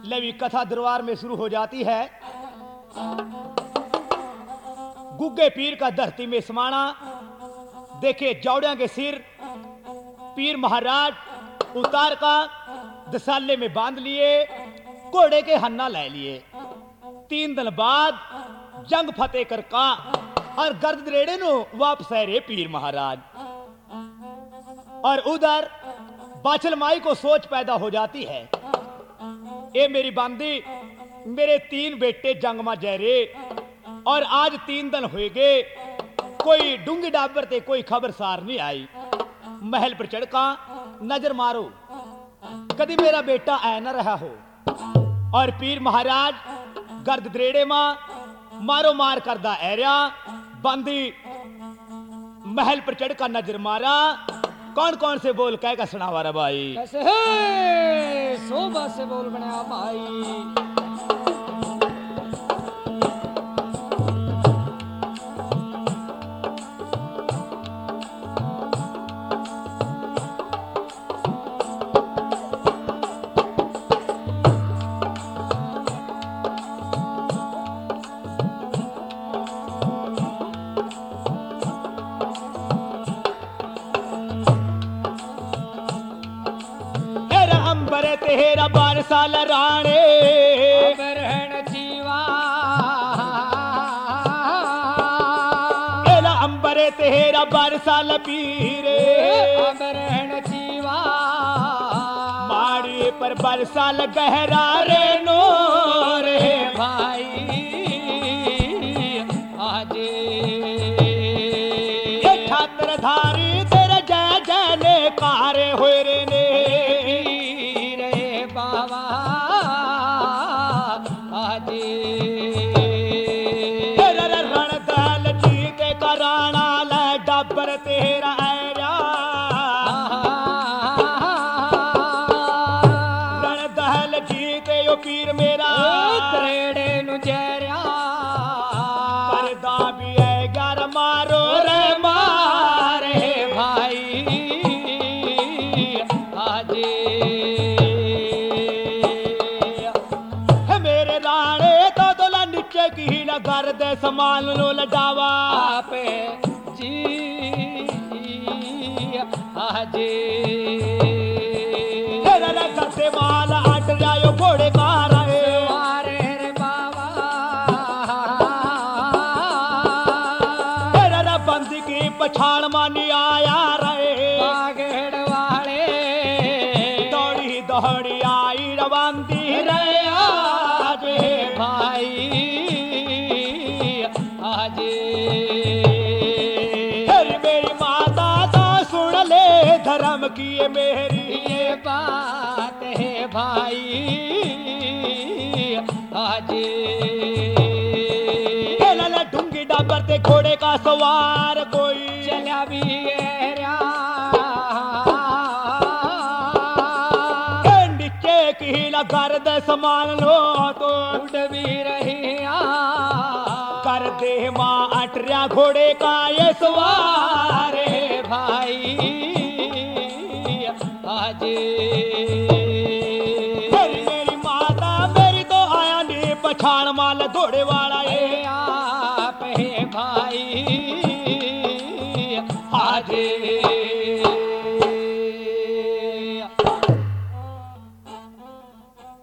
Levy कथा दरबार में शुरू हो जाती है। गुग्गे पीर का धरती में समाना, देखे जौड़िया के सिर पीर महाराज उतार का दसाले में बांध लिए, घोड़े के हन्ना ले लिए। 3 दिन बाद जंग फतेह कर का और गर्द रेड़े नो वापस है रे पीर महाराज। और उधर बाछल माई को सोच पैदा हो जाती है, ए मेरी बांदी, मेरे 3 बेटे जंग में जा रे और आज 3 दिन हुए गए, कोई डूंगी डाबर ते कोई खबर सार नहीं आई। महल पर चढ़का नजर मारो, कभी मेरा बेटा आया न रहा हो। और पीर महाराज गर्द द्रेड़े मां मारो मार करदा एरिया बांदी महल पर चढ़का नजर मारा। कौन कौन से बोल कह का सुनावा रे भाई? कैसे है शोभा से बोल बना भाई। तेरा 12 साल राणे बरहण जीवा, तेरा अंबरे तेरा 12 साल पीरे बरहण जीवा, माड़ी पर 12 साल गहरा रे नूर है भाई। आज ये छात्र धारी तेरा जय जय ने कारे होए रे ने बाबा। आज तेरा रण दल जीते कराना ले डबर तेरा आया, रण दल जीते यो पीर मेरा त्रेड़े नु जरिया, परदा भी है 11 मारो रे मारे भाई। आज की न कर दे समान लो लडावा आप जी। आज तेरा घर से माल हट जायो घोड़े का रहे मारे रे बाबा। तेरा बंदी की पछाड़ मानी आया रहे बागेड़ वाले दौड़ी दौड़ी आई रवांदी रे आज भाई। आज मेरी माता तो सुन ले धर्म की ये मेरी ये बात है भाई। आज ढूंगी डाबर ते घोड़े का सवार कोई चला भी नीचे की न कर दे समान लो तो उड़ भी रही कर दे मां अटरिया घोड़े का ये सवार भाई। आज मेरी माता मेरी तो आया नहीं पछाड़ माल घोड़े वाला ये